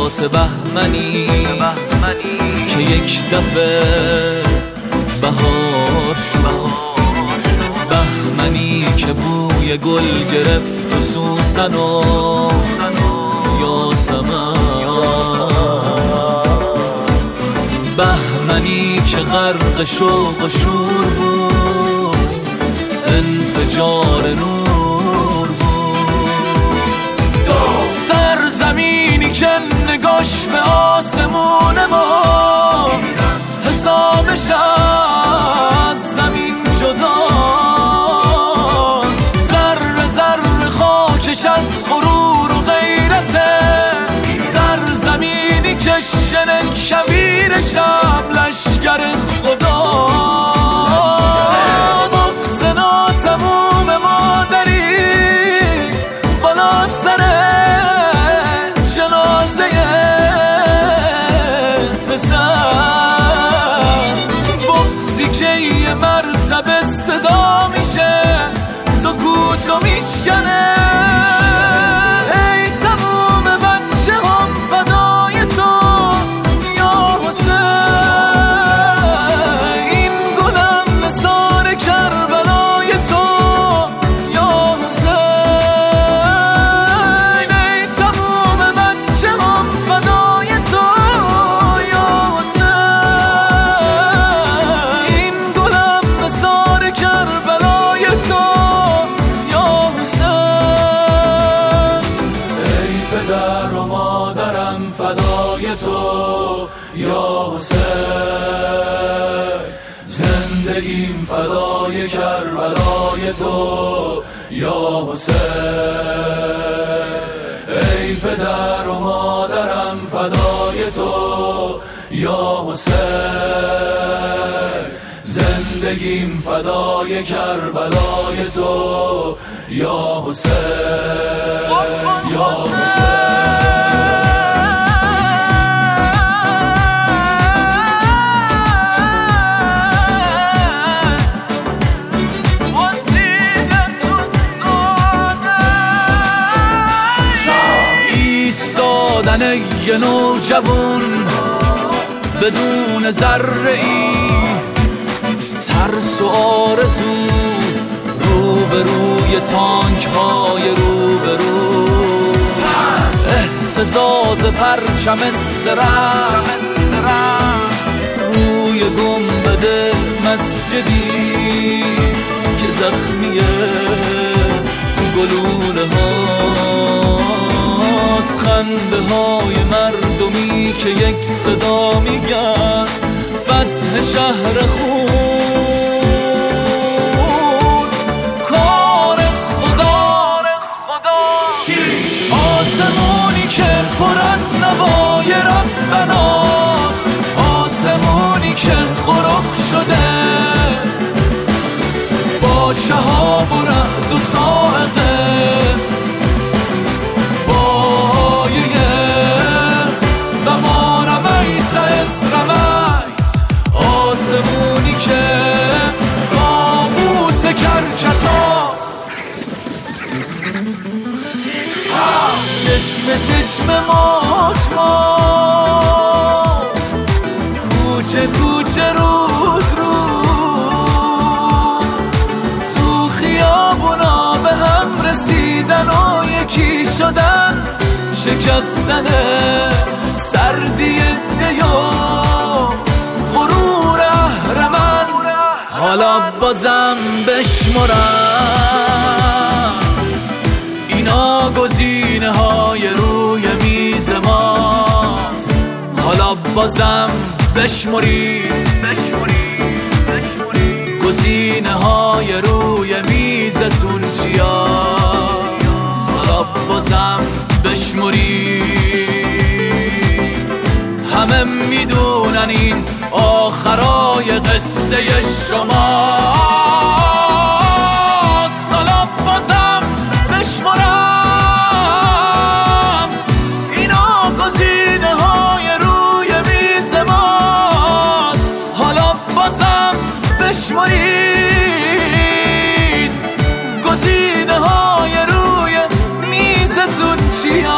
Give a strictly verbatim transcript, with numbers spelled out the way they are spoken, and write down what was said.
حیات بهمنی که یک دفعه بهار شد، بهمنی که بوی گل گرفت و سوسن و یاسمن، بهمنی که غرق شوق و شور بود، انفجار نور بود. سرزمینی که نگاش به آسمون ما حسابش از زمین جدا، ذره ذره خاکش از غرور و غیرته، سرزمینی که شن کبیر شب لشگر خدا، بغض ناتموم مادری بالا سر جنازه پسر، بغضی که یه مرتبه صدا میشه سکوتو میشکنه. ای تموم بچه هم فدای تو یا حسین، این گلم نثار کربلای تو یا حسین، ای تموم بچه هم فدای تو یا حسین، این گلم نثار کربلای تو یا حسین، ای پدر و مادرم فدای تو یا حسین، زندگیم فدای کربلای تو یا حسین، ای پدر و مادرم فدای تو یا حسین، زندگیم فدای کربلای تو یا حسین یا حسین. ایستادن یه نوجوون بدون ذره ای ترس و آرزو، روبروی تانک های روبرو، اهتزاز پرچم سرم روی گنبد مسجدی که زخمیه گلوله هاست، خنده های مردمی که یک صدا میگن فتح شهر خون، کار خداست. آسمونی که پر از نوای ربناست، آسمونی که غرق شده با شهاب و رعد و صاعقه، با آیه و ما رمیت از رمیت، آسمونی که قاموس کرکساست، چشم چشم موج ما، کوچه کوچه رود رود، تو خیابونا به هم رسیدن و یکی شدن، شکستن سردی دیا، غرور اهرمن، حالا بازم بشمرم اینا گزینه های روی میز ماست، حالا بازم بشمری گزینه های روی میزتون چیاست، حالا بازم بشمری. همه میدونن این آخرای قصه شماست، حالا بازم بشمرم اینا گزینه های روی میز ماست، حالا بازم بشمرید گزینه های روی میزتون چیه؟